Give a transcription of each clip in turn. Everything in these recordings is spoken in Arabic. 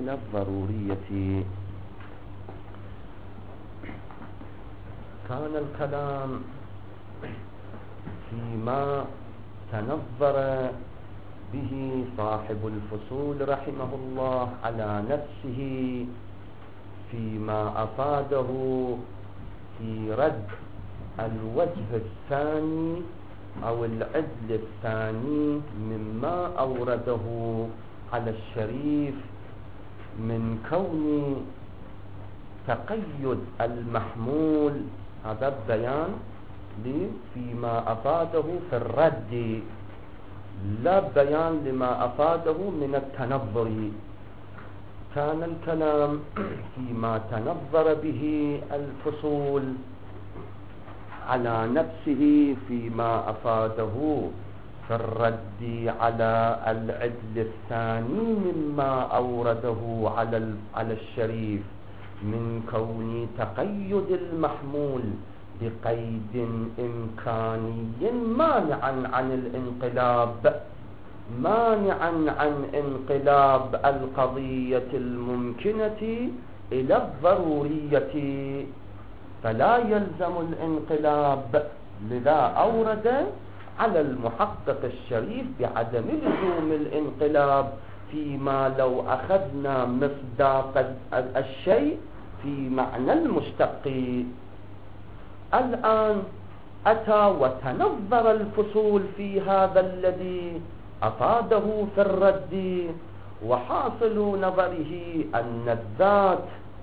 إلى الضرورية. كان الكلام فيما تنظر به صاحب الفصول رحمه الله على نفسه فيما أفاده في رد الوجه الثاني أو العدل الثاني مما أورده على الشريف من كون تقيد المحمول. هذا البيان فيما أفاده في الرد، لا بيان لما أفاده من التنظر. كان الكلام فيما تنظر به الفصول على نفسه فيما أفاده في الرد على العدل الثاني مما أورده على الشريف من كون تقيد المحمول بقيد إمكاني مانعا عن انقلاب القضية الممكنة إلى الضرورية، فلا يلزم الانقلاب. لذا أورد على المحقق الشريف بعدم لزوم الانقلاب فيما لو أخذنا مصداق الشيء في معنى المشتق. الآن أتى وتنظر الفصول في هذا الذي أفاده في الرد، وحاصل نظره أن الذات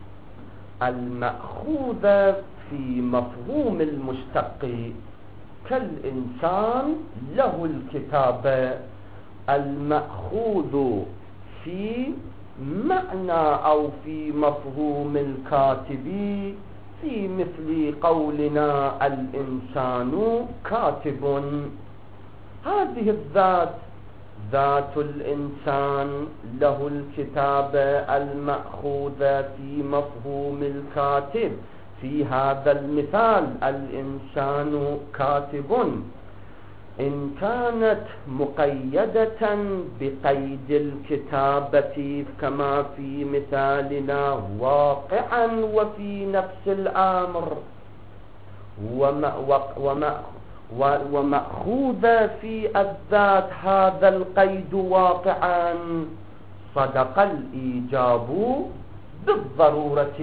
المأخوذة في مفهوم المشتق كالإنسان له الكتابة، المأخوذ في معنى أو في مفهوم الكاتب في مثل قولنا الإنسان كاتب. هذه الذات ذات الإنسان له الكتابة المأخوذة في مفهوم الكاتب. في هذا المثال الإنسان كاتب إن كانت مقيدة بقيد الكتابة كما في مثالنا واقعا وفي نفس الأمر ومأخوذة في الذات هذا القيد واقعا، صدق الإيجاب بالضرورة.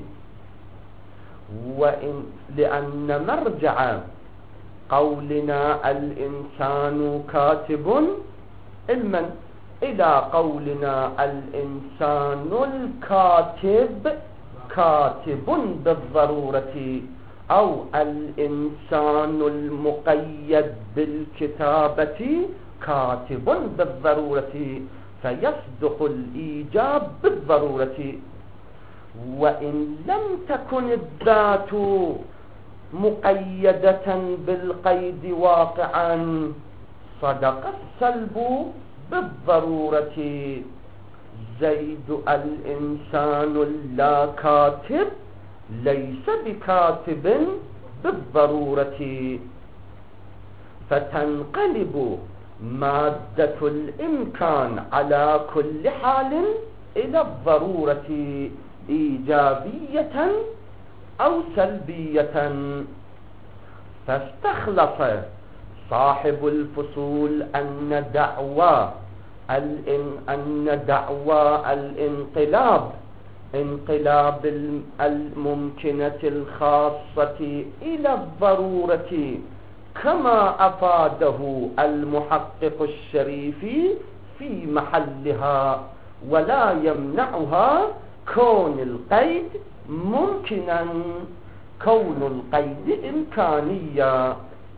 لأن مرجع قولنا الإنسان كاتب علما إلى قولنا الإنسان الكاتب كاتب بالضرورة، أو الإنسان المقيد بالكتابة كاتب بالضرورة، فيصدق الإيجاب بالضرورة. وإن لم تكن الذات مقيدة بالقيد واقعا صدق السلب بالضرورة. زيد الإنسان اللا كاتب ليس بكاتب بالضرورة، فتنقلب مادة الإمكان على كل حال إلى الضرورة إيجابية أو سلبية. فاستخلص صاحب الفصول أن دعوى الانقلاب انقلاب الممكنة الخاصة إلى الضرورة كما أفاده المحقق الشريف في محلها، ولا يمنعها كون القيد ممكنا، كون القيد إمكانيا.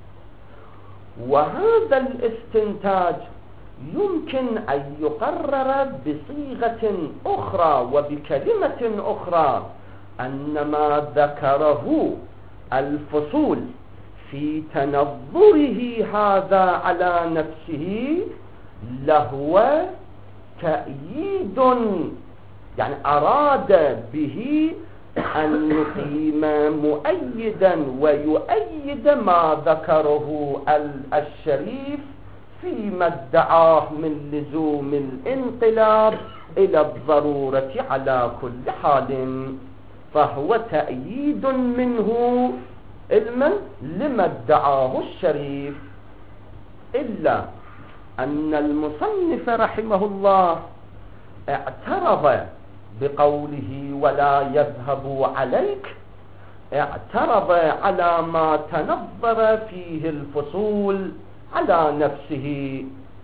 وهذا الاستنتاج يمكن أن يقرر بصيغة أخرى وبكلمة أخرى، أن ما ذكره الفصول في تنظره هذا على نفسه لهو تأييد، يعني أراد به أن يقيم مؤيدا ويؤيد ما ذكره الشريف فيما ادعاه من لزوم الانقلاب إلى الضرورة على كل حال، فهو تأييد منه علما لما ادعاه الشريف. إلا أن المصنف رحمه الله اعترض بقوله ولا يذهب عليك، اعترض على ما تنظر فيه الفصول على نفسه،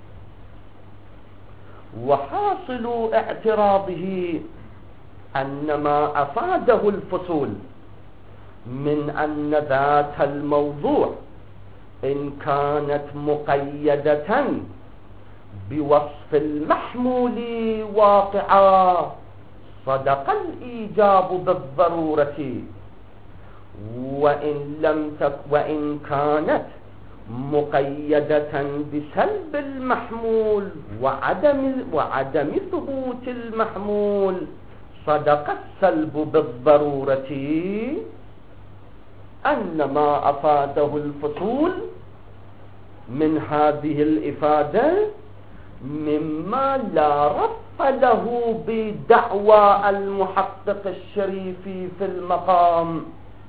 وحاصل اعتراضه أن ما أفاده الفصول من أن ذات الموضوع إن كانت مقيدة بوصف المحمول واقعا صدق الإيجاب بالضرورة، وإن كانت مقيدة بسلب المحمول وعدم ثبوت المحمول صدق السلب بالضرورة. أن ما أفاده الفصول من هذه الإفادة مما لا ربط له بدعوى المحقق الشريف في المقام،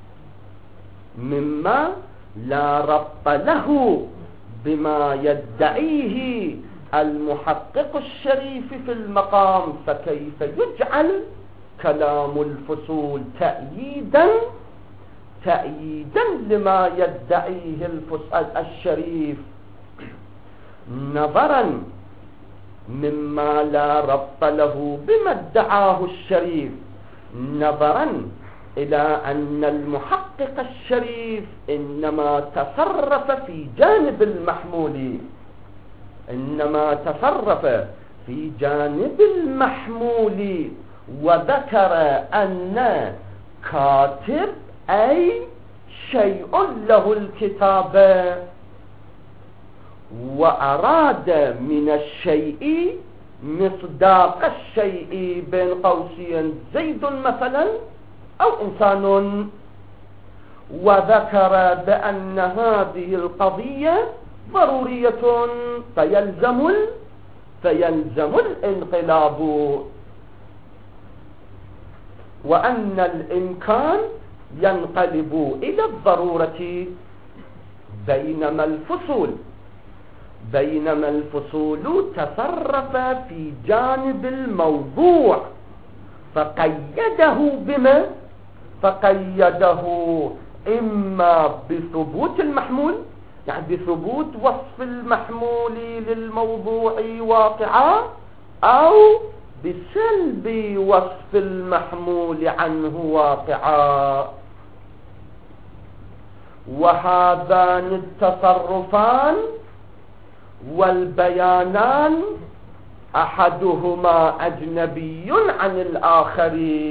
مما لا ربط له بما يدعيه المحقق الشريف في المقام، فكيف يجعل كلام الفصول تأييدا لما يدعيه الشريف، نظرا مما لا ربط له بما ادعاه الشريف، نظرا إلى أن المحقق الشريف إنما تصرف في جانب المحمول، وذكر أن كاتب أي شيء له الكتابة، وأراد من الشيء مصداق الشيء بين قوسين زيد مثلا أو إنسان، وذكر بأن هذه القضية ضرورية فيلزم الانقلاب، وأن الإمكان ينقلب إلى الضرورة، بينما الفصول تصرف في جانب الموضوع فقيده إما بثبوت المحمول، يعني بثبوت وصف المحمول للموضوع واقعا، أو بسلب وصف المحمول عنه واقعا. وهذان التصرفان والبيانان أحدهما أجنبي عن الآخر،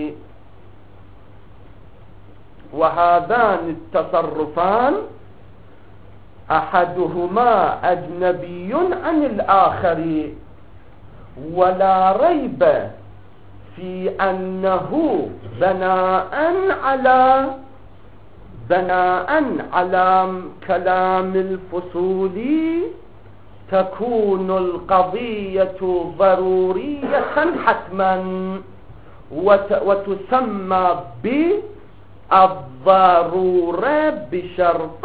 ولا ريب في أنه بناء على كلام الفصول تكون القضية ضرورية حتما، وتسمى بالضرورة بشرط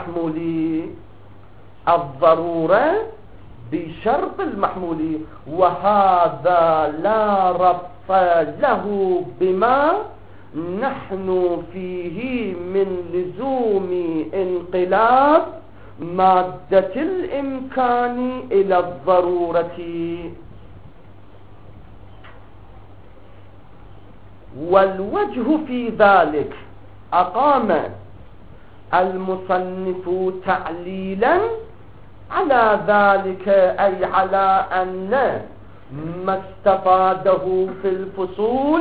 المحمول، وهذا لا ربط له بما نحن فيه من لزوم انقلاب مادة الإمكان إلى الضرورة. والوجه في ذلك أقام المصنف تعليلا على ذلك، أي على أن ما استفاده في الفصول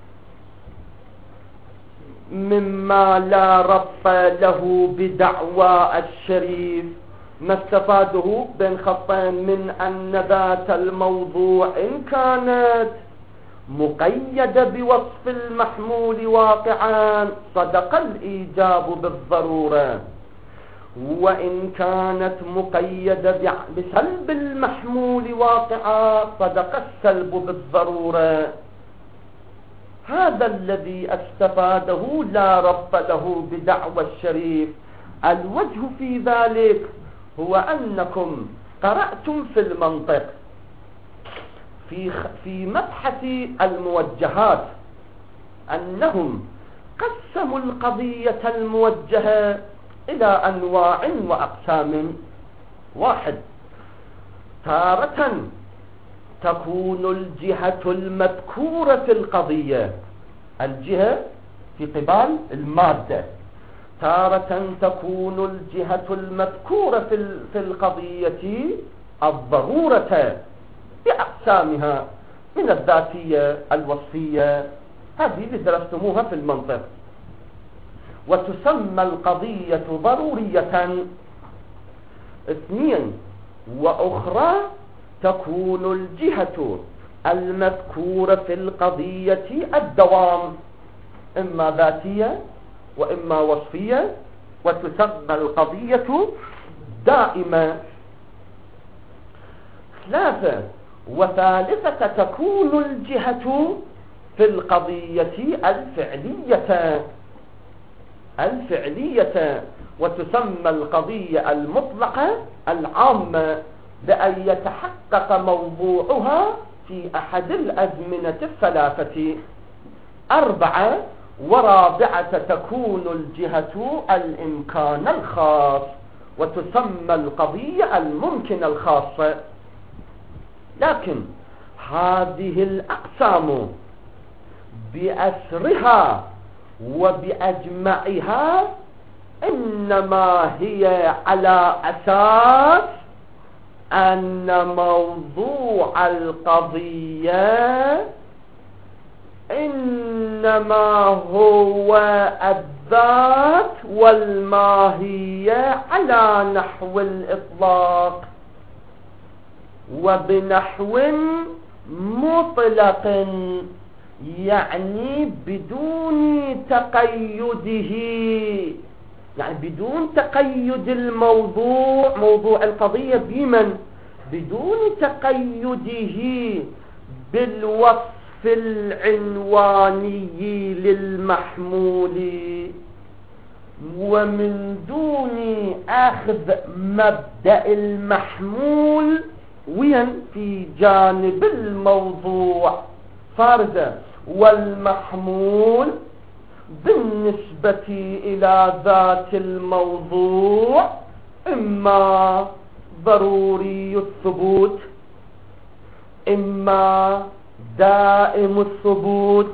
مما لا ربط له بدعوى الشريف، ما استفاده بين خطين من أن ذات الموضوع إن كانت مقيدة بوصف المحمول واقعا صدق الإيجاب بالضرورة، وإن كانت مقيدة بسلب المحمول واقعة صدق السلب بالضرورة. هذا الذي استفاده لا رب له بدعوى الشريف. الوجه في ذلك هو أنكم قرأتم في المنطق في مبحث الموجهات أنهم قسموا القضية الموجهة إلى أنواع وأقسام. واحد، تارة تكون الجهة المذكورة في القضية، الجهة في قبال المادة، تارة تكون الجهة المذكورة في القضية الضرورة بأقسامها من الذاتية الوصفية، هذه اللي درستموها في المنطق. وتسمى القضية ضرورية. اثنين، وأخرى تكون الجهة المذكورة في القضية الدوام، إما ذاتية وإما وصفية، وتسمى القضية دائمة. ثلاثة، وثالثة تكون الجهة في القضية الفعلية، وتسمى القضية المطلقة العامة بأن يتحقق موضوعها في أحد الأزمنة الثلاثة. أربعة، ورابعة تكون الجهة الإمكان الخاص، وتسمى القضية الممكن الخاصة. لكن هذه الأقسام بأسرها وبأجمعها إنما هي على أساس أن موضوع القضية إنما هو الذات والماهية على نحو الإطلاق، وبنحو مطلق، يعني بدون تقيده، يعني بدون تقيد الموضوع، موضوع القضية بمن، بدون تقيده بالوصف العنواني للمحمول، ومن دون أخذ مبدأ المحمول وين في جانب الموضوع فارزة. والمحمول بالنسبة إلى ذات الموضوع إما ضروري الثبوت، إما دائم الثبوت،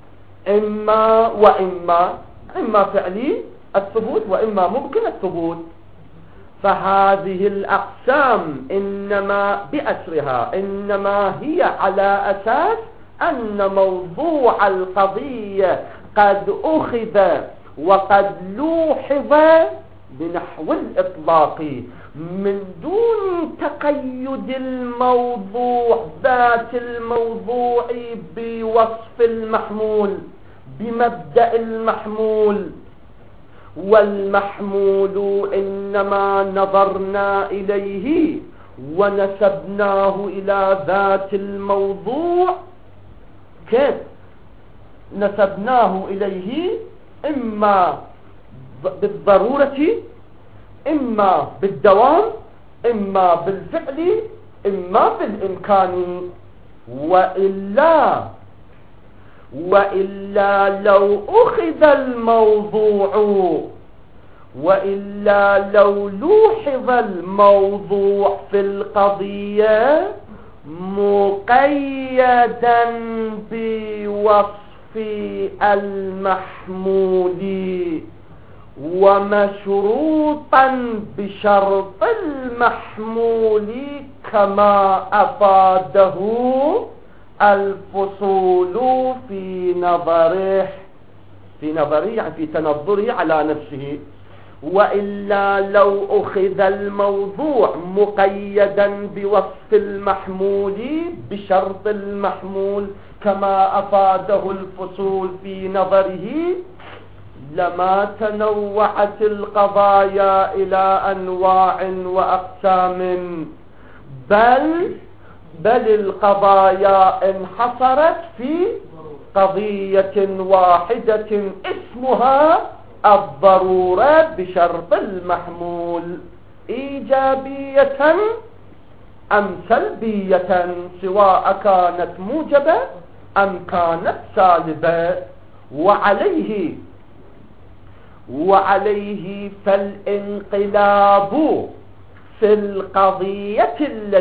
إما فعلي الثبوت وإما ممكن الثبوت. فهذه الأقسام إنما بأسرها إنما هي على أساس أن موضوع القضية قد أخذ وقد لوحظ بنحو الإطلاق من دون تقيد الموضوع، ذات الموضوع بوصف المحمول، بمبدأ المحمول. والمحمول إنما نظرنا إليه ونسبناه إلى ذات الموضوع. كيف نسبناه إليه؟ إما بالضرورة، إما بالدوام، إما بالفعل، إما بالإمكان. وإلا لو أخذ الموضوع، وإلا لو لوحظ الموضوع في القضية مقيدا بوصف المحمول ومشروطا بشرط المحمول كما أفاده الفصول في نظره يعني في تنظره على نفسه. وإلا لو أخذ الموضوع مقيدا بوصف المحمول بشرط المحمول كما أفاده الفصول في نظره لما تنوعت القضايا إلى أنواع وأقسام، بل القضايا انحصرت في قضية واحدة اسمها الضرورة بشرط المحمول، إيجابية أم سلبية، سواء كانت موجبة أم كانت سالبة. وعليه فالانقلاب في القضية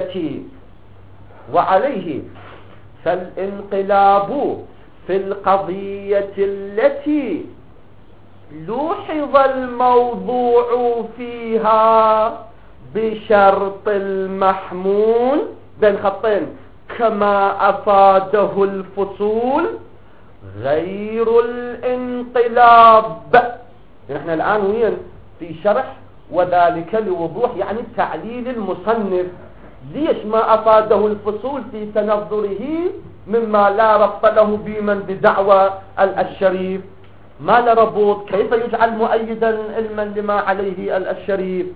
التي لوحظ الموضوع فيها بشرط المحمول بين خطين كما أفاده الفصول غير الانقلاب. نحن الآن وين في شرح، وذلك لوضوح يعني تعليل المصنف ليش ما أفاده الفصول في تنظره مما لا ربط له بمن بدعوى الشريف، ما لا ربط، كيف يجعل مؤيدا علما لما عليه الشريف.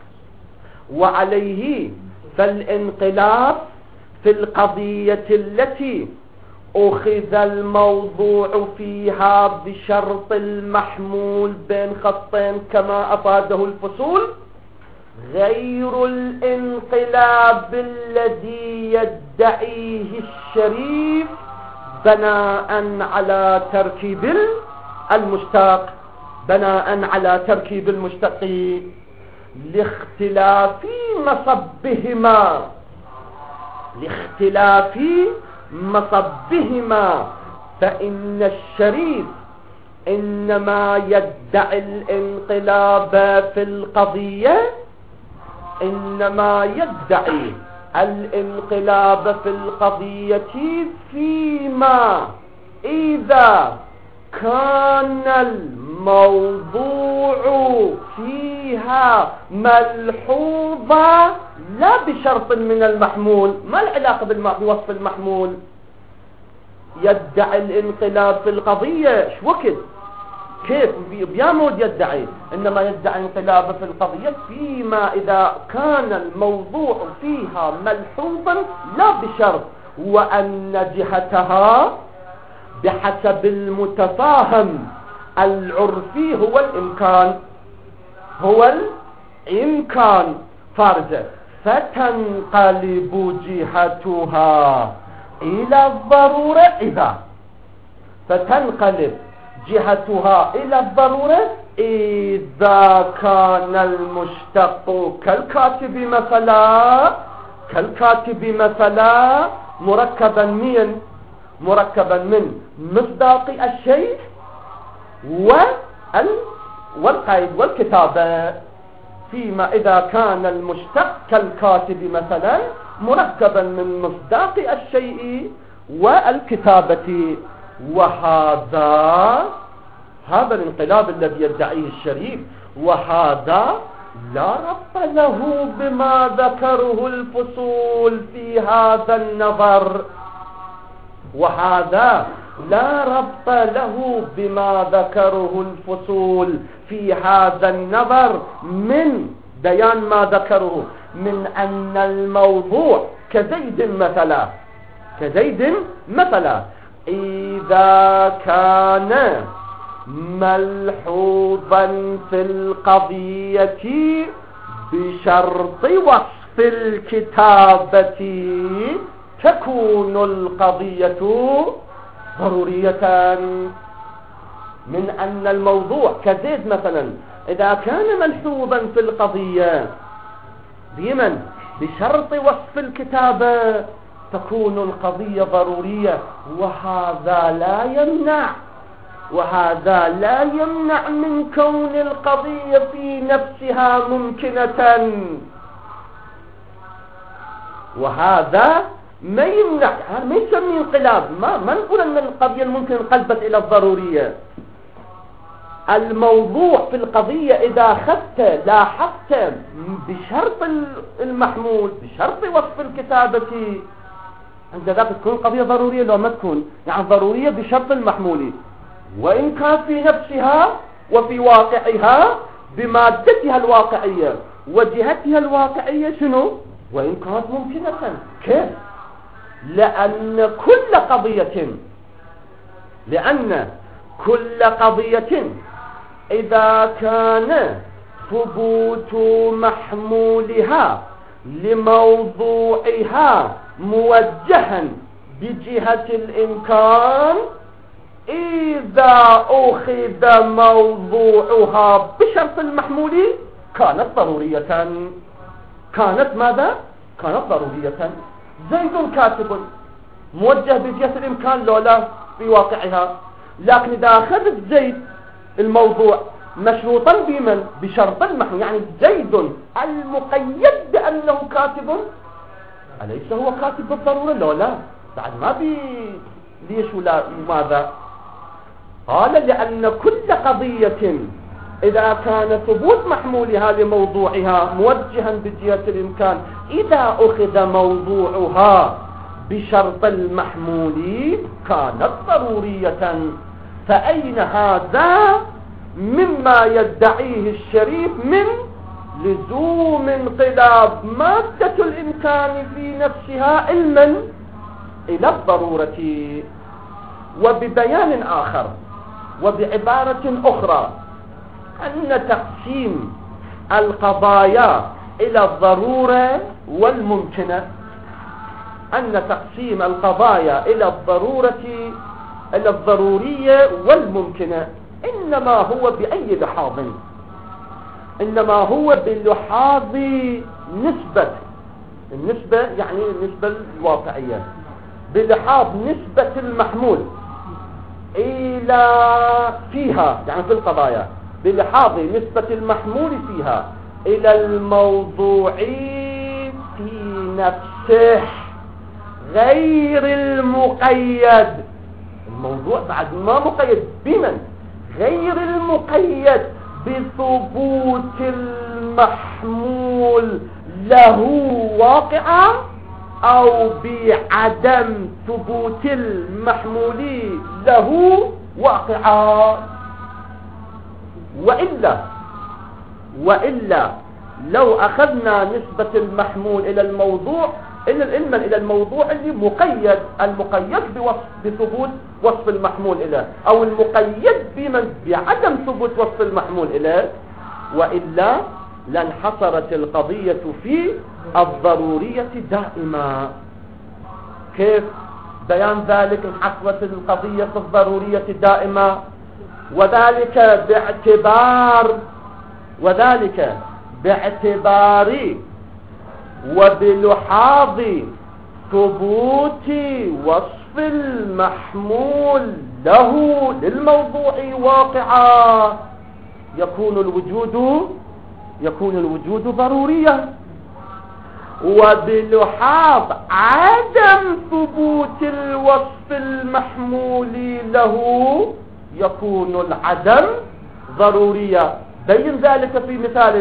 وعليه فالانقلاب في القضية التي أخذ الموضوع فيها بشرط المحمول بين خطين كما أفاده الفصول غير الانقلاب الذي يدعيه الشريف بناء على تركيب المشتق لاختلاف مصبهما، فإن الشريف إنما يدعي الانقلاب في القضية فيما إذا كان الموضوع فيها ملحوظا لا بشرط من المحمول. ما العلاقة بوصف المحمول؟ يدعي الانقلاب في القضية كيف بيامود يدعي، إنما يدعي انقلاب في القضية فيما إذا كان الموضوع فيها ملحوظا لا بشرط، وأن جهتها بحسب المتفاهم العرفي هو الإمكان فارجة، فتنقلب جهتها إلى الضرورة إذا كان المشتق كالكاتب مثلا مركبا من مصداق الشيء والقيد والكتابة. فيما إذا كان المشتق كالكاتب مثلا مركبا من مصداق الشيء والكتابة. وهذا الانقلاب الذي يدعيه الشريف، وهذا لا ربط له بما ذكره الفصول في هذا النظر، من بيان ما ذكره من أن الموضوع كزيد مثلا إذا كان ملحوظا في القضية بشرط وصف الكتابة تكون القضية ضرورية. من أن الموضوع كزيد مثلا إذا كان ملحوظا في القضية بشرط وصف الكتابة تكون القضية ضرورية، وهذا لا يمنع من كون القضية في نفسها ممكنة، وهذا ما يمنع، ما يسمي انقلاب. ما نقول أن القضية الممكن انقلبت إلى الضرورية. الموضوع في القضية إذا لاحظت بشرط المحمول بشرط وصف الكتابة عند ذلك تكون القضية ضرورية. لو ما تكون يعني ضرورية بشرط المحمول، وإن كان في نفسها وفي واقعها بمادتها الواقعية وجهتها الواقعية شنو؟ وإن كانت ممكنة. كيف؟ لأن كل قضية إذا كان ثبوت محمولها لموضوعها موجها بجهة الإمكان، إذا أخذ موضوعها بشرط المحمول كانت ضرورية. كانت ماذا؟ كانت ضرورية. زيد كاتب موجه بجهة الإمكان لولا في واقعها، لكن إذا أخذت زيد الموضوع مشروطا بمن؟ بشرط المحمول، يعني زيد المقيد بأنه كاتب أليس هو كاتب بالضرورة؟ لولا بعد ما ليش ولا ماذا؟ قال لأن كل قضية إذا كان ثبوت محمولها لموضوعها موجها بجهة الإمكان، إذا أخذ موضوعها بشرط المحمول كانت ضرورية. فأين هذا مما يدعيه الشريف من لزوم انقلاب مادة الإمكان في نفسها علما إلى الضرورة؟ وببيان آخر وبعبارة أخرى، أن تقسيم القضايا إلى الضرورة والممكنة، أن تقسيم القضايا إلى الضرورية والممكنة إنما هو بأي لحاظ؟ إنما هو بلحاظ النسبة يعني النسبة الواقعية، بلحاظ نسبة المحمول فيها، يعني في القضايا بلحاظ نسبة المحمول فيها إلى الموضوع في نفسه غير المقيد. الموضوع بعد ما مقيد بمن؟ غير المقيد بثبوت المحمول له واقعا أو بعدم ثبوت المحمول له واقعا. وإلا لو أخذنا نسبة المحمول إلى الموضوع إلى الموضوع اللي المقيد بثبوت وصف المحمول إليه، أو المقيد بعدم ثبوت وصف المحمول إليه، وإلا لانحصرت القضية في الضرورية دائما. كيف بيان ذلك؟ انحصرت القضية في الضرورية دائما، وذلك باعتبار وبلحاظ ثبوت وصف المحمول له للموضوع واقعا يكون الوجود ضروريا، وبلحاظ عدم ثبوت الوصف المحمول له يكون العدم ضروريا. بين ذلك في مثال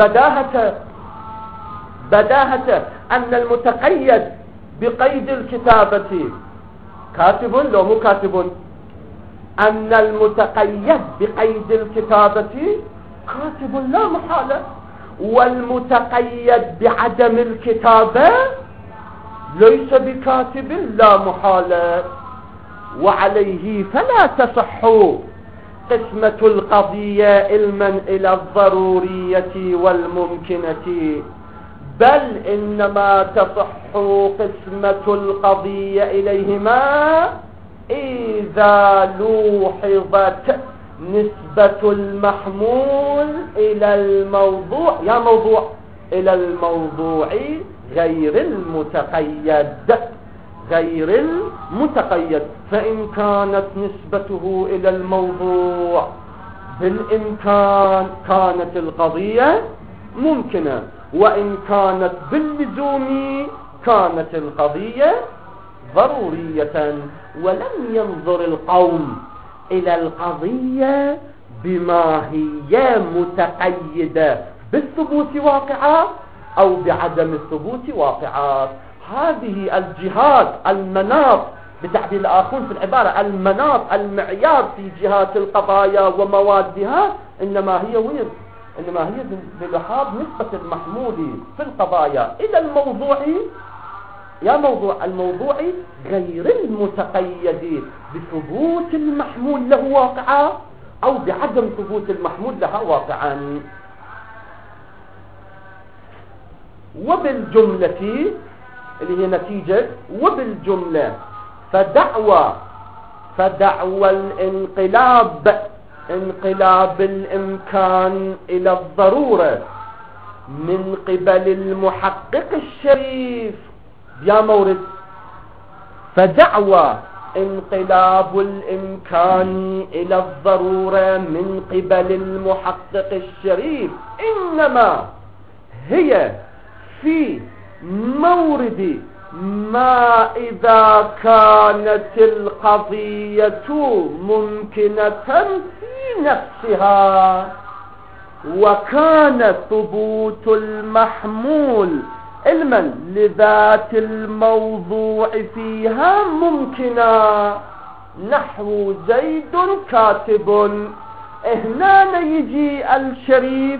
بداهة أن المتقيد بقيد الكتابة كاتب لو مو كاتب، أن المتقيد بقيد الكتابة كاتب لا محالة، والمتقيد بعدم الكتابة ليس بكاتب لا محالة. وعليه فلا تصح قسمة القضية علما إلى الضرورية والممكنة، بل إنما تصح قسمة القضية إليهما إذا لوحظت نسبة المحمول إلى الموضوع إلى الموضوع غير المتقيد. فإن كانت نسبته إلى الموضوع بالإمكان كانت القضية ممكنة، وإن كانت باللزوم كانت القضية ضرورية. ولم ينظر القوم إلى القضية بما هي متقيدة بالثبوت واقعة أو بعدم الثبوت واقعة. هذه الجهات المناط بتعبير الآخرون في العبارة المناط المعيار في جهات القضايا وموادها إنما هي وين؟ إنما هي بلحاظ نسبة المحمول في القضايا إلى الموضوع، يا موضوع الموضوع غير المتقيد بثبوت المحمول له واقعا أو بعدم ثبوت المحمول لها واقعا. وبالجملة اللي هي نتيجة وبالجملة فدعوى انقلاب الإمكان إلى الضرورة من قبل المحقق الشريف، يا مورد، فدعوى انقلاب الإمكان إلى الضرورة من قبل المحقق الشريف إنما هي في مورد ما إذا كانت القضية ممكنة في نفسها وكان ثبوت المحمول علما لذات الموضوع فيها ممكنا، نحو زيد كاتب. هنا يجي الشريف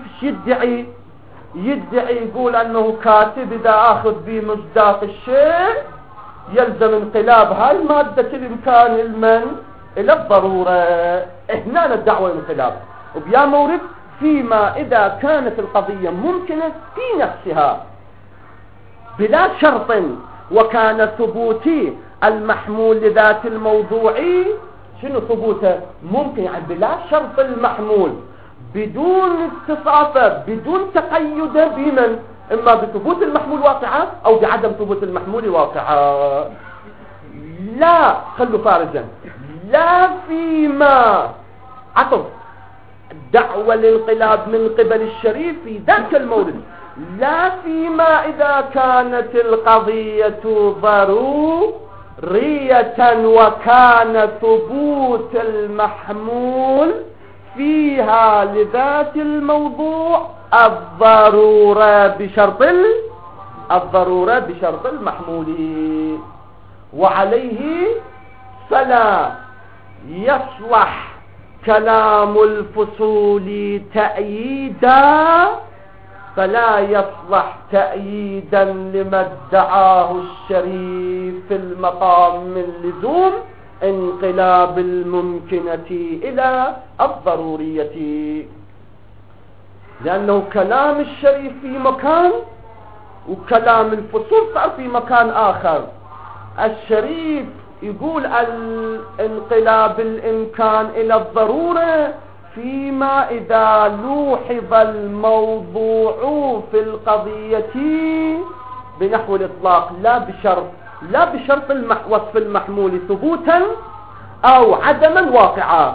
يدعي يقول أنه كاتب، إذا أخذ بمصداق الشيء يلزم انقلاب هاي مادة الإمكان المن إلى الضرورة. هنا الدعوة انقلاب وبيا مورد فيما إذا كانت القضية ممكنة في نفسها بلا شرط، وكان ثبوت المحمول لذات الموضوع شنو ثبوته؟ ممكن، يعني بلا شرط المحمول، بدون استصافة، بدون تقيد بمن، إما بثبوت المحمول واقعا أو بعدم ثبوت المحمول واقعا. لا، خلوا فارجا، لا فيما عطف دعوة الانقلاب من قبل الشريف في ذاك المورد، لا فيما إذا كانت القضية ضرورية وكان ثبوت المحمول فيها لذات الموضوع الضرورة بشرط المحمول. وعليه فلا يصلح كلام الفصول تأييدا لما ادعاه الشريف في المقام من لزوم انقلاب الممكنة إلى الضرورية، لأنه كلام الشريف في مكان وكلام الفصول صار في مكان آخر. الشريف يقول انقلاب الإمكان إلى الضرورة فيما إذا لوحظ الموضوع في القضية بنحو الإطلاق، لا بشرط وصف المحمول ثبوتا أو عدما واقعا.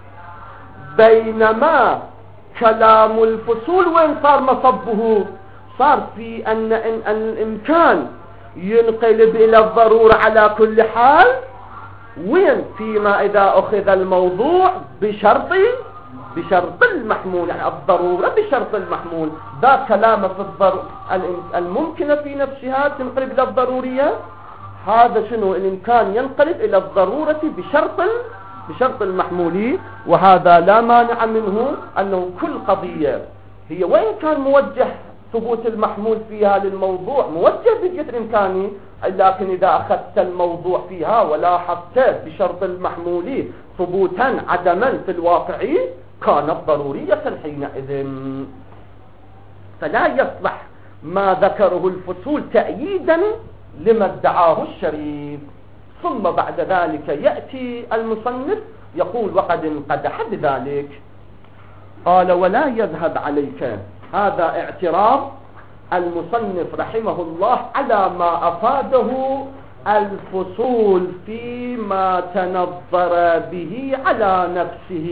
بينما كلام الفصول وين صار مصبه؟ صار في أن الإمكان ينقلب إلى الضرورة على كل حال، وين؟ فيما إذا أخذ الموضوع بشرط المحمول، يعني الضرورة بشرط المحمول. ذا كلام في الممكنة في نفسها تنقلب إلى الضرورية، هذا شنو؟ الإمكان ينقلب إلى الضرورة بشرط المحمول. وهذا لا مانع منه أنه كل قضية هي وين كان موجه ثبوت المحمول فيها للموضوع موجه بجهة الإمكاني، لكن إذا أخذت الموضوع فيها ولاحظت بشرط المحمول ثبوتا عدما في الواقع كانت ضرورية حينئذ. فلا يصلح ما ذكره الفصول تأييدا لما ادعاه الشريف. ثم بعد ذلك يأتي المصنف يقول وقد انقدح بذلك، قال ولا يذهب عليك. هذا اعتراض المصنف رحمه الله على ما أفاده الفصول فيما تنظر به على نفسه،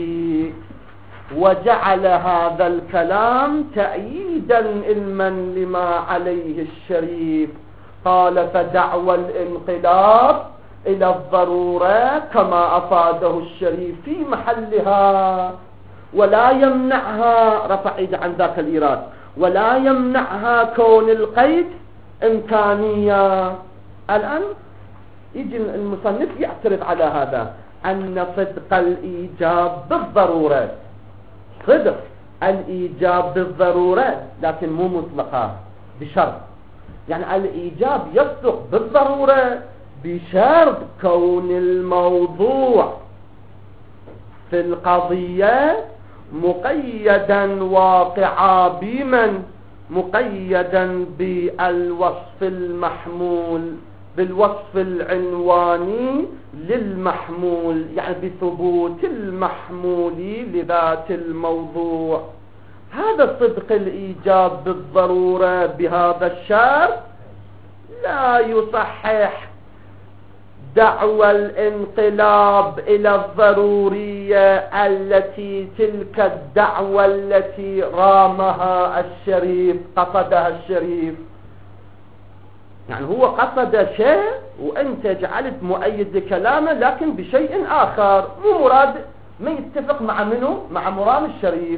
وجعل هذا الكلام تأييدا علما لما عليه الشريف. قال فدعوى الانقلاب إلى الضرورة كما أفاده الشريف في محلها، ولا يمنعها، رفع يد عن ذاك الإيراد، ولا يمنعها كون القيد إمكانية. الآن يجي المصنف يعترض على هذا، أن صدق الإيجاب بالضرورة، صدق الإيجاب بالضرورة لكن مو مطلقة، بشرط. يعني الإيجاب يصدق بالضرورة بشرط كون الموضوع في القضية مقيدا واقعا بمن؟ مقيدا بالوصف المحمول، بالوصف العنواني للمحمول، يعني بثبوت المحمول لذات الموضوع. هذا صدق الإيجاب بالضرورة بهذا الشرط لا يصحح دعوى الانقلاب إلى الضرورية التي تلك الدعوة التي رامها الشريف، قصدها الشريف. يعني هو قصد شيء وأنت جعلت مؤيد لكلامه لكن بشيء آخر مو مراد، ما يتفق مع منه؟ مع مرام الشريف.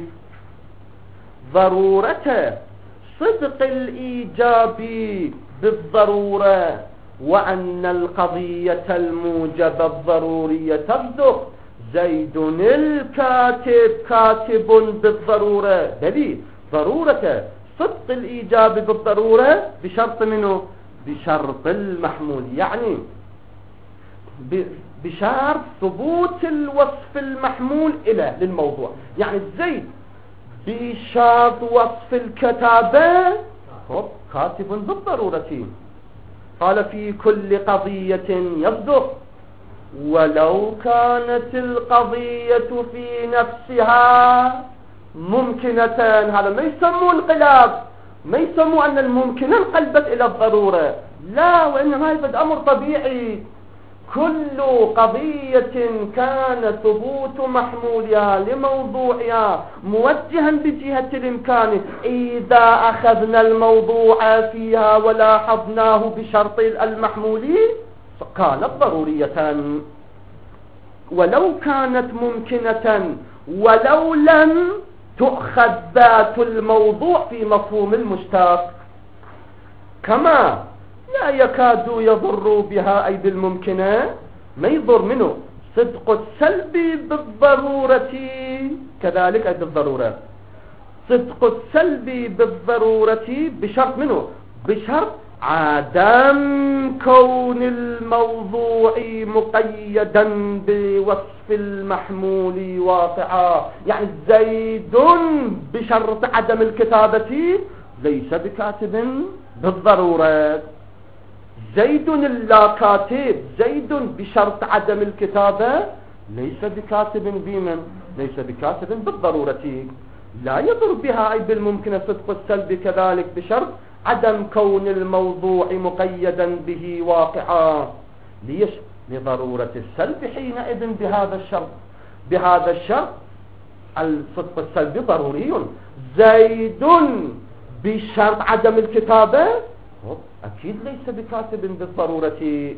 ضرورته صدق الإيجاب بالضرورة، وأن القضية الموجبة الضرورية تصدق. زيد الكاتب كاتب بالضرورة، دليل ضرورته صدق الإيجاب بالضرورة بشرط منه؟ بشرط المحمول، يعني بشرط ثبوت الوصف المحمول إلى للموضوع. يعني زيد بشرط وصف الكتابة كاتب بالضرورة. قال في كل قضية يصدق ولو كانت القضية في نفسها ممكنة. هذا ما يسموه انقلاب، ما يسموه أن الممكنة انقلبت إلى الضرورة، لا، وإنما هذا أمر طبيعي. كل قضية كان ثبوت محمولها لموضوعها موجها بجهة الإمكان، إذا أخذنا الموضوع فيها ولاحظناه بشرط المحمول كانت ضرورية. ولو كانت ممكنة ولو لم تؤخذ ذات الموضوع في مفهوم المشتق، كما لا يكاد يضر بها أي بالممكنة، ما يضر منه صدق السلب بالضرورة، كذلك أي بالضرورة صدق السلب بالضرورة بشرط منه؟ بشرط عدم كون الموضوع مقيدا بوصف المحمول واقعا. يعني زيد بشرط عدم الكتابة ليس بكاتب بالضرورة. زيد اللا كاتب، زيد بشرط عدم الكتابة ليس بكاتب بمن؟ ليس بكاتب بالضرورة. لا يضر بها أي بالممكن صدق السلب كذلك بشرط عدم كون الموضوع مقيدا به واقعا. ليش؟ لضرورة السلب حينئذ بهذا الشرط. بهذا الشرط الصدق السلبي ضروري. زيد بشرط عدم الكتابة أكيد ليس بكاتب بالضرورة.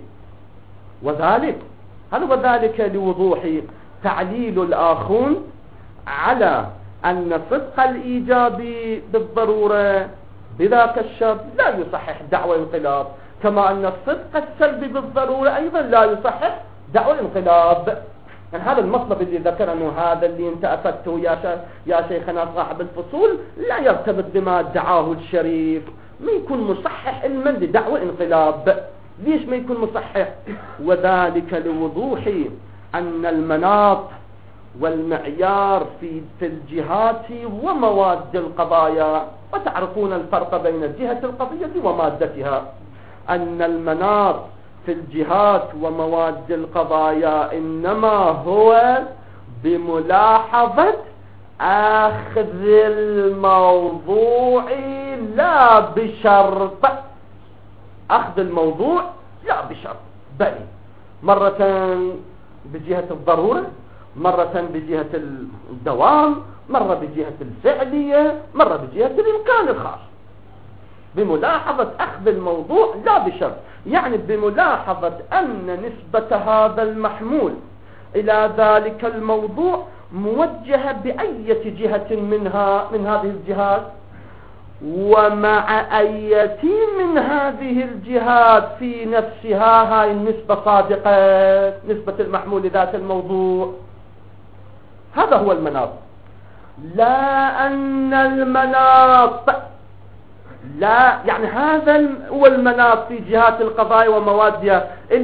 وذلك لوضوح تعليل الآخون على أن صدق الإيجاب بالضرورة بذاك الشرط لا يصحح دعوى الانقلاب، كما أن الصدق السلبي بالضرورة أيضا لا يصحح دعوى الانقلاب. يعني هذا المطلب اللي ذكر أنه هذا اللي انت أفدته يا شيخنا صاحب الفصول لا يرتبط بما ادعاه الشريف، ما يكون مصحح علما لدعوى انقلاب. ليش ما يكون مصحح؟ وذلك لوضوح أن المناط والمعيار في الجهات ومواد القضايا، وتعرفون الفرق بين جهة القضية ومادتها، أن المناط في الجهات ومواد القضايا إنما هو بملاحظة أخذ الموضوع لا بشرط، أخذ الموضوع لا بشرط، بل مرة بجهة الضرورة، مرة بجهة الدوام، مرة بجهة الفعلية، مرة بجهة الإمكان الخاص، بملاحظة أخذ الموضوع لا بشرط. يعني بملاحظة أن نسبة هذا المحمول إلى ذلك الموضوع موجهة بأي جهة من هذه الجهات، ومع أية من هذه الجهات في نفسها هاي النسبة صادقة، نسبة المحمول لذات الموضوع. هذا هو المناط. لا أن المناط، لا يعني هذا هو المناط في جهات القضايا وموادها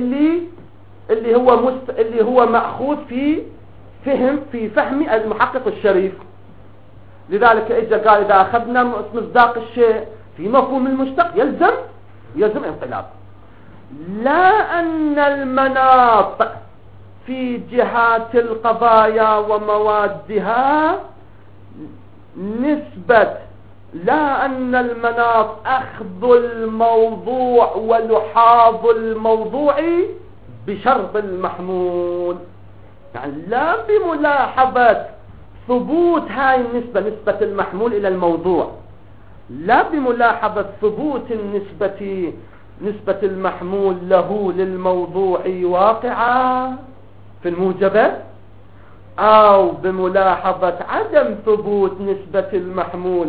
اللي هو مأخوذ في فهم المحقق الشريف. لذلك اجى قال اذا اخذنا مصداق الشيء في مفهوم المشتق يلزم انقلاب. لا ان المناط في جهات القضايا وموادها نسبة، لا ان المناط اخذ الموضوع ولحاظ الموضوع بشرط المحمول، يعني لا بملاحظة ثبوت هاي النسبة، نسبة المحمول إلى الموضوع، لا بملاحظة ثبوت نسبة المحمول له للموضوع واقعة في الموجبة، أو بملاحظة عدم ثبوت نسبة المحمول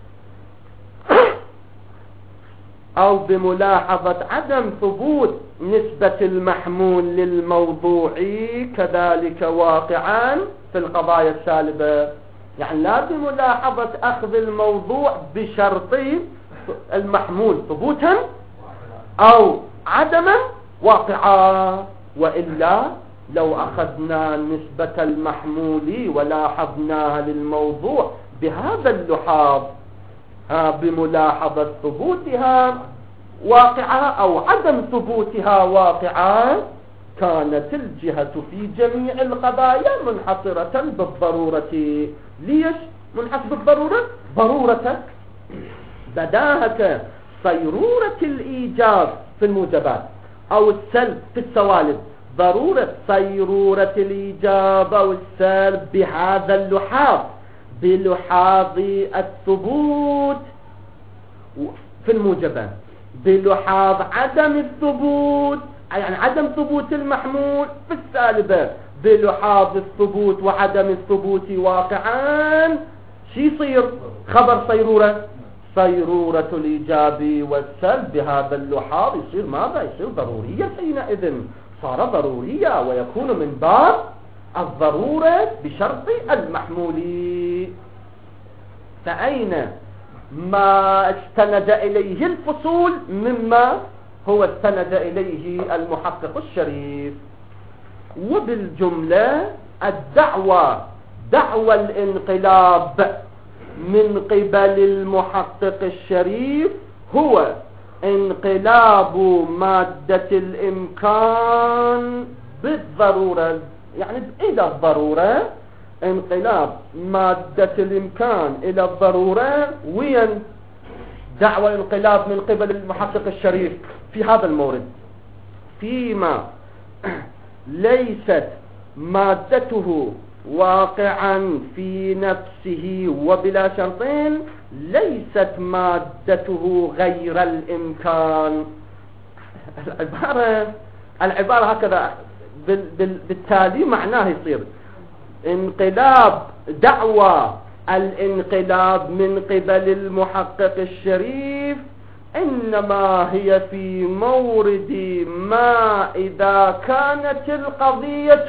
أو بملاحظة عدم ثبوت نسبة المحمول للموضوع كذلك واقعا في القضايا السالبة. يعني لا بملاحظة أخذ الموضوع بشرط المحمول ثبوتا أو عدما واقعا، وإلا لو أخذنا نسبة المحمول ولاحظناها للموضوع بهذا اللحاظ بملاحظة ثبوتها واقعة أو عدم ثبوتها واقعة، كانت الجهة في جميع القضايا منحصرة بالضرورة. ليش منحصر بالضرورة؟ ضرورة بداهة صيرورة الإيجاب في الموجبات أو السلب في السوالب، ضرورة صيرورة الإيجاب أو السلب بهذا اللحاظ، بلحاظ الثبوت في الموجبات، بلحاظ عدم الثبوت يعني عدم ثبوت المحمول في السالبة، بلحاظ الثبوت وعدم الثبوت واقعا. شو يصير؟ خبر صيرورة الإيجاب والسلب بهذا اللحاظ يصير ماذا؟ يصير ضرورية حينئذ، صار ضرورية ويكون من باب الضرورة بشرط المحمول. فأين ما استند إليه الفصول مما هو استند إليه المحقق الشريف؟ وبالجملة دعوى الانقلاب من قبل المحقق الشريف هو انقلاب مادة الإمكان بالضرورة، يعني إلى الضرورة، انقلاب مادة الإمكان إلى الضرورة. وين دعوى الانقلاب من قبل المحقق الشريف؟ في هذا المورد، فيما ليست مادته واقعا في نفسه وبلا شرطين، ليست مادته غير الإمكان. العبارة هكذا بالتالي معناه يصير انقلاب، دعوى الانقلاب من قبل المحقق الشريف إنما هي في مورد ما إذا كانت القضية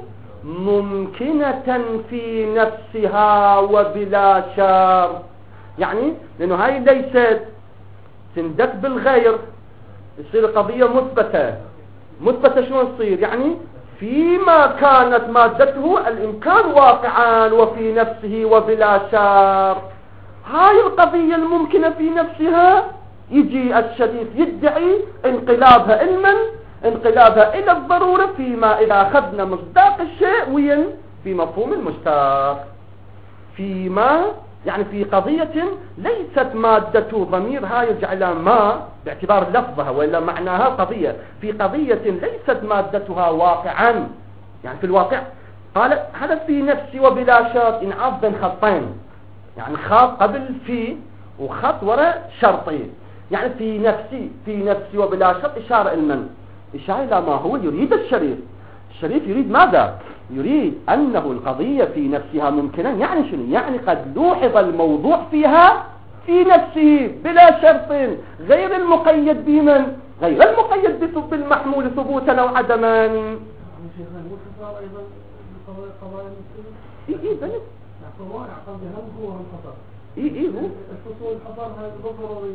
ممكنة في نفسها وبلا شرط. يعني لأنه هاي ليست تندك بالغير، يصير قضية مثبتة شلون تصير؟ يعني فيما كانت مادته الإمكان واقعا وفي نفسه وبلا شرط. هاي القضية الممكنة في نفسها يجي الشريف يدعي انقلابها انقلابها إلى الضرورة فيما إذا أخذنا مصداق الشيء وين في مفهوم المشتق، فيما يعني في قضية ليست مادته ضمير هاي يرجع إلى ما باعتبار لفظها وإلا معناها قضية، في قضية ليست مادتها واقعا يعني في الواقع. قال هذا في نفسي وبلا شرط، انعاف بين خطين، يعني خط قبل في وخط وراء شرطي، يعني في نفسي وبلا شرط إشارة إشارة إلى ما هو يريد الشريف يريد ماذا؟ يريد أنه القضية في نفسها ممكنة، يعني شنو؟ يعني قد لوحظ الموضوع فيها في نفسه بلا شرط غير المقيد بمن؟ غير المقيد بالمحمول ثبوتا أو عدما. شيخنا والخطر أيضا قضايا المسلمين. إيه بني عقل هم هو هم خطر. إيه هو الفصول الخطر هذا ضروري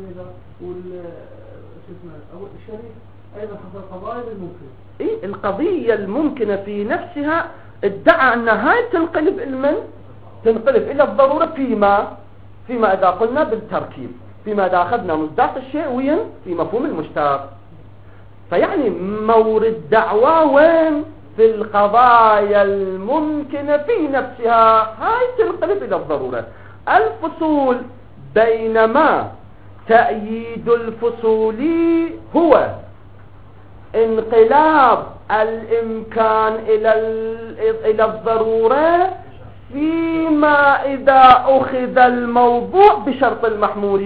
أو الشريف أيضا حصل قضايا الممكن. إيه القضية الممكنة في نفسها ادعى أنها تنقلب المن تنقلب إلى الضرورة فيما إذا قلنا بالتركيب، فيما إذا أخذنا مصداق الشيء وين في مفهوم المشتق. فيعني مورد دعوة وين؟ في القضايا الممكنة في نفسها، هاي تنقلب إلى الضرورة. الفصول بينما تأييد الفصول هو انقلاب الإمكان إلى الضرورة فيما إذا أخذ الموضوع بشرط المحمول.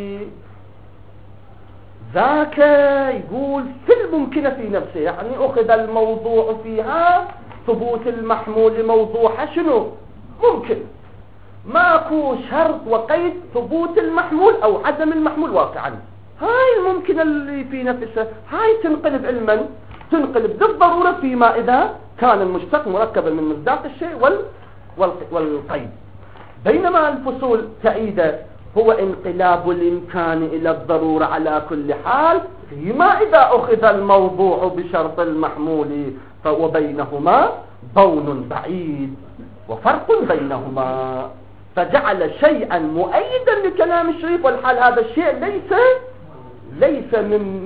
ذاك يقول في الممكنة في نفسه، يعني أخذ الموضوع فيها ثبوت المحمول لموضوعها شنو ممكن، ماكو شرط وقيد ثبوت المحمول أو عدم المحمول واقعا. هاي الممكنة اللي في نفسها هاي تنقلب علما تنقلب بالضرورة فيما إذا كان المشتق مركبا من مصداق الشيء والقيد. بينما الفصول تأييده هو انقلاب الإمكان إلى الضرورة على كل حال فيما إذا أخذ الموضوع بشرط المحمول، وبينهما بون بعيد وفرق بينهما، فجعل شيئا مؤيدا لكلام الشريف، والحال هذا الشيء ليس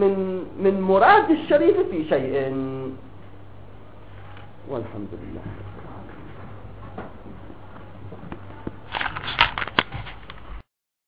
من مراد الشريف في شيء. والحمد لله.